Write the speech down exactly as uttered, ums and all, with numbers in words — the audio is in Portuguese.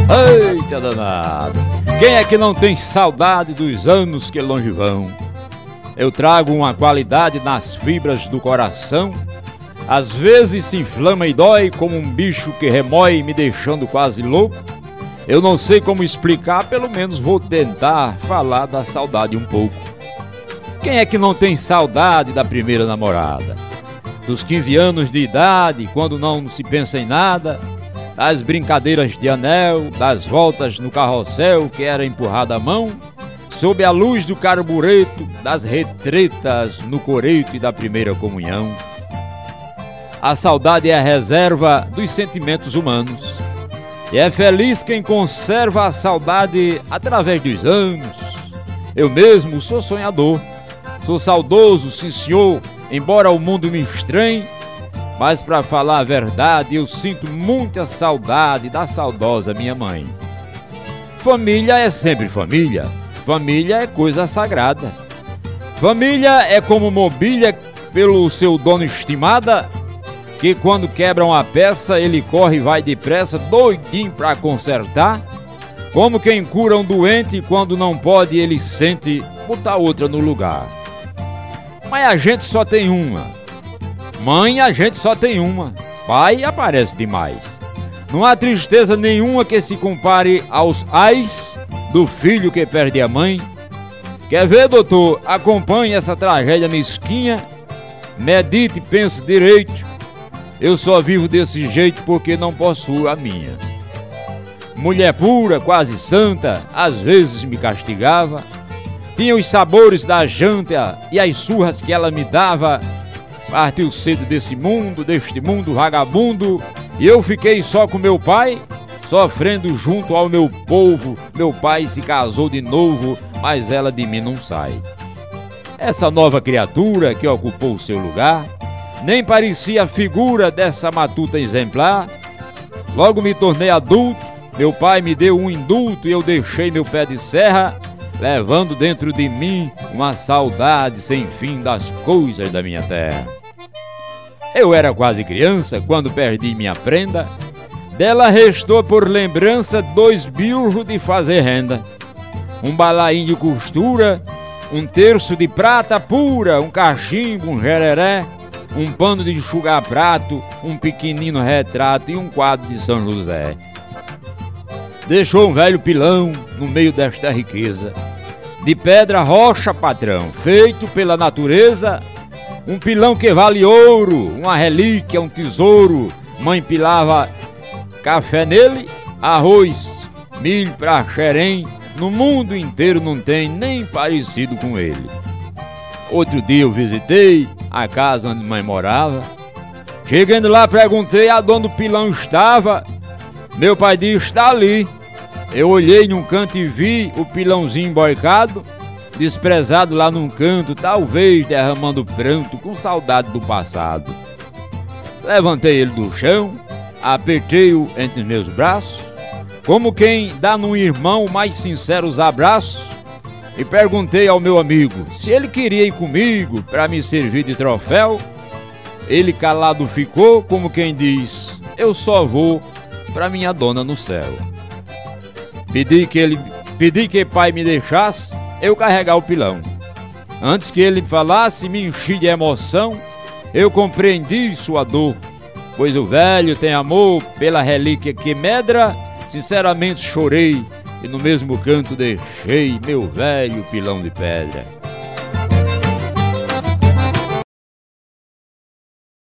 Eita danado! Quem é que não tem saudade dos anos que longe vão? Eu trago uma qualidade nas fibras do coração. Às vezes se inflama e dói como um bicho que remói, me deixando quase louco. Eu não sei como explicar, pelo menos vou tentar falar da saudade um pouco. Quem é que não tem saudade da primeira namorada? Dos quinze anos de idade, quando não se pensa em nada, das brincadeiras de anel, das voltas no carrossel que era empurrada à mão, sob a luz do carbureto, das retretas no coreto e da primeira comunhão. A saudade é a reserva dos sentimentos humanos, e é feliz quem conserva a saudade através dos anos. Eu mesmo sou sonhador, sou saudoso, sim senhor, embora o mundo me estranhe, mas para falar a verdade eu sinto muita saudade da saudosa minha mãe. Família é sempre família, família é coisa sagrada. Família é como mobília pelo seu dono estimada, que quando quebra uma peça ele corre e vai depressa, doidinho para consertar. Como quem cura um doente, quando não pode ele sente botar outra no lugar. Mas a gente só tem uma. Mãe a gente só tem uma. Pai aparece demais. Não há tristeza nenhuma que se compare aos ais do filho que perde a mãe. Quer ver, doutor? Acompanhe essa tragédia mesquinha. Medite e pense direito. Eu só vivo desse jeito porque não possuo a minha. Mulher pura, quase santa, às vezes me castigava. Tinha os sabores da janta e as surras que ela me dava. Partiu cedo desse mundo, deste mundo vagabundo, e eu fiquei só com meu pai, sofrendo junto ao meu povo. Meu pai se casou de novo, mas ela de mim não sai. Essa nova criatura que ocupou o seu lugar nem parecia a figura dessa matuta exemplar. Logo me tornei adulto, meu pai me deu um indulto e eu deixei meu pé de serra, levando dentro de mim uma saudade sem fim das coisas da minha terra. Eu era quase criança quando perdi minha prenda. Dela restou por lembrança dois bilros de fazer renda, um balainho de costura, um terço de prata pura, um cachimbo, um jereré, um pano de enxugar prato, um pequenino retrato e um quadro de São José. Deixou um velho pilão no meio desta riqueza, de pedra rocha, patrão, feito pela natureza. Um pilão que vale ouro, uma relíquia, um tesouro. Mãe pilava café nele, arroz, milho pra xerém. No mundo inteiro não tem nem parecido com ele. Outro dia eu visitei a casa onde mãe morava. Chegando lá perguntei aonde o pilão estava. Meu pai disse, está ali. Eu olhei num canto e vi o pilãozinho emborcado, desprezado lá num canto, talvez derramando pranto com saudade do passado. Levantei ele do chão, apertei-o entre meus braços, como quem dá num irmão mais sinceros abraços, e perguntei ao meu amigo se ele queria ir comigo para me servir de troféu. Ele calado ficou, como quem diz, eu só vou para minha dona no céu. Pedi que ele, pedi que pai me deixasse eu carregar o pilão. Antes que ele falasse, me enchi de emoção. Eu compreendi sua dor, pois o velho tem amor pela relíquia que medra. Sinceramente chorei e no mesmo canto deixei meu velho pilão de pedra.